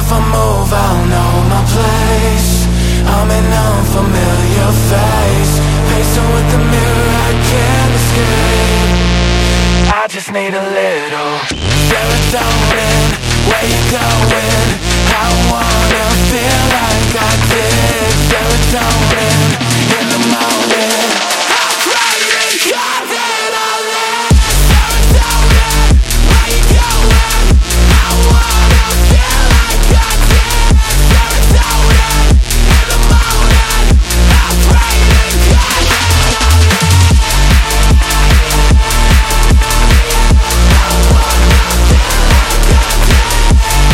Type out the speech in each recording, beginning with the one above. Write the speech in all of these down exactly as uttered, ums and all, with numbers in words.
if I move, I'll know my place. I'm an unfamiliar face, pacing with the mirror I can't escape. I just need a little serotonin. Where you going? I wanna feel like I did. Serotonin in the morning. I'm craving God that I live. Serotonin, where you going? I wanna feel like I did. Serotonin in the morning. I'm craving God that I live. I wanna feel like I did.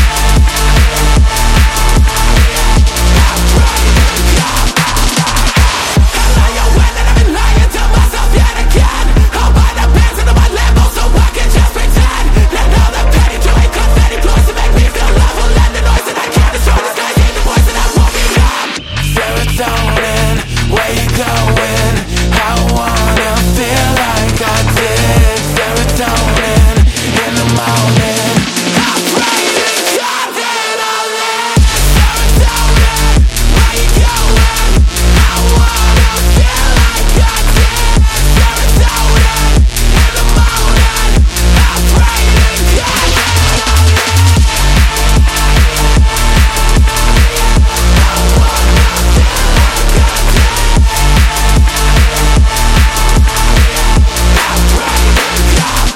I'm craving God. I lie awake and I've been lying to myself yet again. I'll buy the pants into my Lambo so I can just pretend. Let all the petty joy confetti blows to make me feel level. And the noise that I can't destroy the skies ain't the voice that I won't be numb. Serotonin, where you going? I wanna feel like I did. Serotonin in the morning. I'm craving God that I live. Serotonin, where you going? I wanna feel like I did. Serotonin in the morning. I'm craving God that I live. I wanna feel like I did. I'm craving God.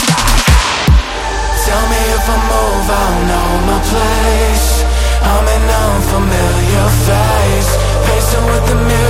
Tell me if I move, I'll know my place. I'm an unfamiliar face, pacing with the mirror